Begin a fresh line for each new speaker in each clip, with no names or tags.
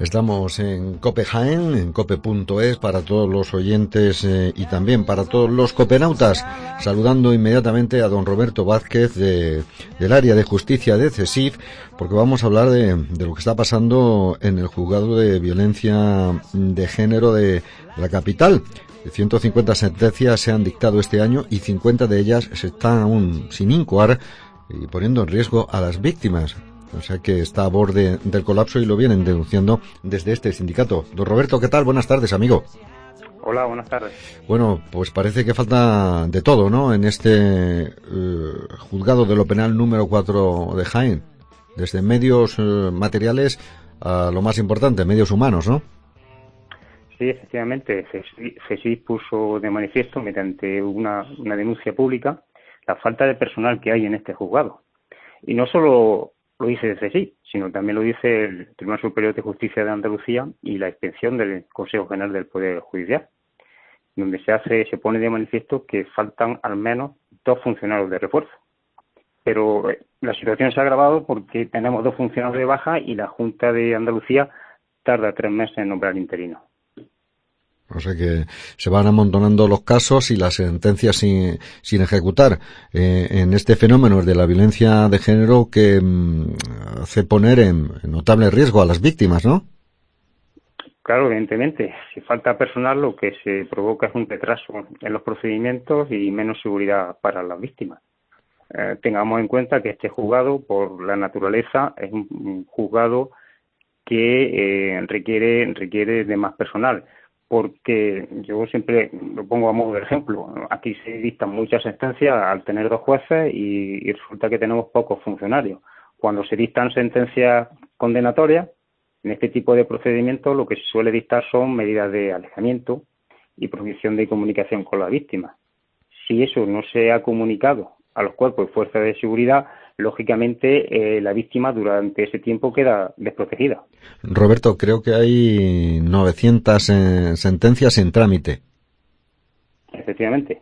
Estamos en COPE Jaén, en cope.es, para todos los oyentes y también para todos los copenautas. Saludando inmediatamente a don Roberto Vázquez del área de justicia de CSIF, porque vamos a hablar de lo que está pasando en el juzgado de violencia de género de la capital. 150 sentencias se han dictado este año y 50 de ellas se están aún sin incoar y poniendo en riesgo a las víctimas. O sea que está a borde del colapso y lo vienen denunciando desde este sindicato. Don Roberto, ¿qué tal? Buenas tardes, amigo.
Hola, buenas tardes.
Bueno, pues parece que falta de todo, ¿no? En este juzgado de lo penal número 4 de Jaén. Desde medios materiales a lo más importante, medios humanos, ¿no?
Sí, efectivamente. CSIF puso de manifiesto, mediante una denuncia pública, la falta de personal que hay en este juzgado. Y no solo lo dice el CSIF, sino también lo dice el Tribunal Superior de Justicia de Andalucía y la inspección del Consejo General del Poder Judicial, donde se pone de manifiesto que faltan al menos 2 funcionarios de refuerzo. Pero la situación se ha agravado porque tenemos 2 funcionarios de baja y la Junta de Andalucía tarda 3 meses en nombrar interinos.
O sea que se van amontonando los casos y las sentencias sin ejecutar en este fenómeno de la violencia de género que hace poner en notable riesgo a las víctimas, ¿no?
Claro, evidentemente. Si falta personal, lo que se provoca es un retraso en los procedimientos y menos seguridad para las víctimas. Tengamos en cuenta que este juzgado, por la naturaleza, es un juzgado que requiere de más personal. Porque yo siempre lo pongo a modo de ejemplo. Aquí se dictan muchas sentencias al tener 2 jueces y resulta que tenemos pocos funcionarios. Cuando se dictan sentencias condenatorias, en este tipo de procedimientos lo que se suele dictar son medidas de alejamiento y prohibición de comunicación con la víctima. Si eso no se ha comunicado a los cuerpos y fuerzas de seguridad, lógicamente la víctima durante ese tiempo queda desprotegida.
Roberto, creo que hay 900 sentencias en trámite.
Efectivamente.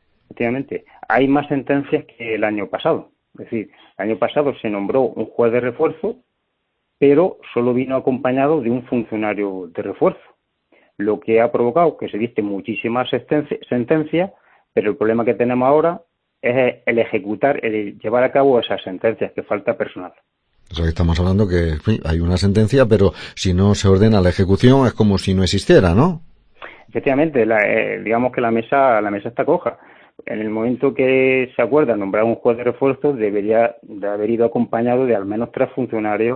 Hay más sentencias que el año pasado. Es decir, el año pasado se nombró un juez de refuerzo, pero solo vino acompañado de un funcionario de refuerzo, lo que ha provocado que se dicten muchísimas sentencias, pero el problema que tenemos ahora es el ejecutar, el llevar a cabo esas sentencias, que falta personal.
O sea, que estamos hablando que hay una sentencia, pero si no se ordena la ejecución es como si no existiera, ¿no?
Efectivamente, digamos que la mesa está coja. En el momento que se acuerda nombrar un juez de refuerzo, debería de haber ido acompañado de al menos 3 funcionarios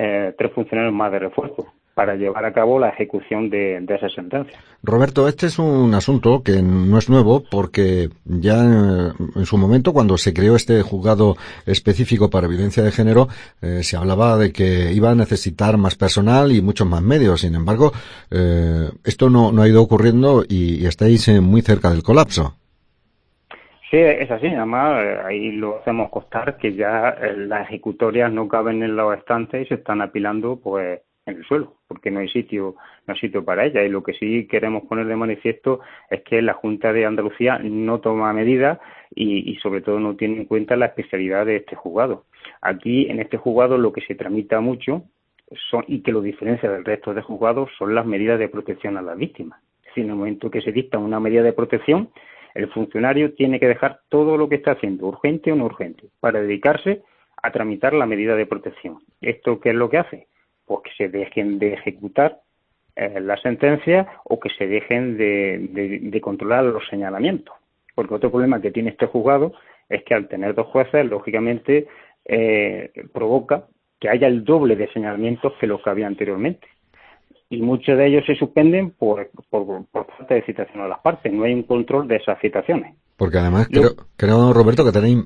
más de refuerzo, para llevar a cabo la ejecución de esa sentencia.
Roberto, este es un asunto que no es nuevo, porque ya en su momento, cuando se creó este juzgado específico para violencia de género, se hablaba de que iba a necesitar más personal y muchos más medios. Sin embargo, esto no ha ido ocurriendo y estáis muy cerca del colapso.
Sí, es así. Además, ahí lo hacemos constar que ya las ejecutorias no caben en los estantes y se están apilando, pues, en el suelo, porque no hay sitio para ella. Y lo que sí queremos poner de manifiesto es que la Junta de Andalucía no toma medidas y sobre todo no tiene en cuenta la especialidad de este juzgado. Aquí, en este juzgado, lo que se tramita mucho y que lo diferencia del resto de juzgados son las medidas de protección a las víctimas. Es decir, en el momento que se dicta una medida de protección, el funcionario tiene que dejar todo lo que está haciendo, urgente o no urgente, para dedicarse a tramitar la medida de protección. ¿Esto qué es lo que hace? Pues que se dejen de ejecutar las sentencias o que se dejen de controlar los señalamientos. Porque otro problema que tiene este juzgado es que al tener 2 jueces, lógicamente, provoca que haya el doble de señalamientos que los que había anteriormente. Y muchos de ellos se suspenden por falta de citación a las partes. No hay un control de esas citaciones.
Porque además creo Roberto, que tenéis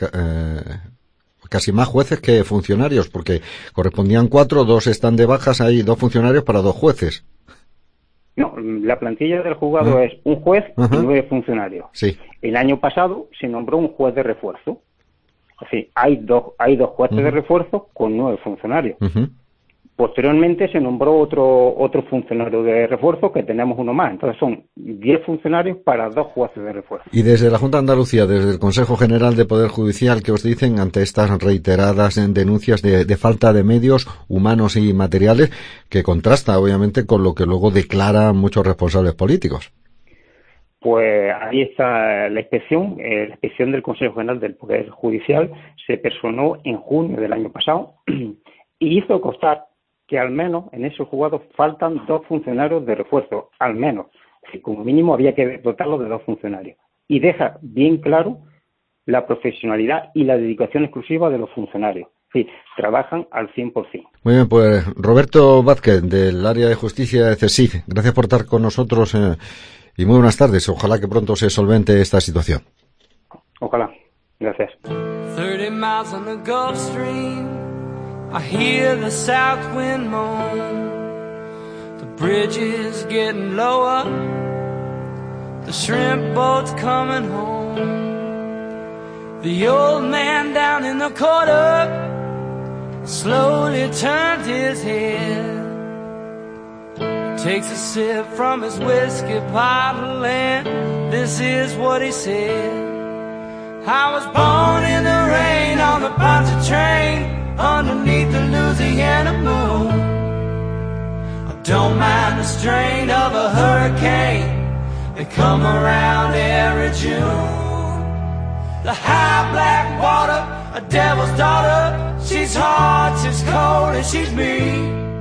casi más jueces que funcionarios, porque correspondían 4, 2 están de bajas, hay 2 funcionarios para 2 jueces.
No, la plantilla del juzgado es un juez y 9 funcionarios.
Sí.
El año pasado se nombró un juez de refuerzo. Es decir, hay dos jueces de refuerzo con 9 funcionarios. Posteriormente se nombró otro funcionario de refuerzo, que tenemos uno más. Entonces son 10 funcionarios para 2 jueces de refuerzo.
Y desde la Junta de Andalucía, desde el Consejo General de Poder Judicial, ¿qué os dicen ante estas reiteradas denuncias de falta de medios humanos y materiales, que contrasta obviamente con lo que luego declaran muchos responsables políticos?
Pues ahí está la inspección. La inspección del Consejo General del Poder Judicial se personó en junio del año pasado y hizo constar que al menos en esos juzgados faltan 2 funcionarios de refuerzo, al menos. Si como mínimo había que dotarlo de 2 funcionarios. Y deja bien claro la profesionalidad y la dedicación exclusiva de los funcionarios. Sí, trabajan al 100%.
Muy bien, pues Roberto Vázquez, del área de justicia de CSIC, gracias por estar con nosotros y muy buenas tardes. Ojalá que pronto se solvente esta situación.
Ojalá. Gracias.
30 miles on the Gulf Stream, I hear the south wind moan. The bridge is getting lower, the shrimp boat's coming home. The old man down in the corner slowly turns his head, takes a sip from his whiskey bottle, and this is what he said. I was born in the rain on the Ponce train, underneath the Louisiana moon. I don't mind the strain of a hurricane, they come around every June. The high black water, a devil's daughter, she's hot, she's cold, and she's mean.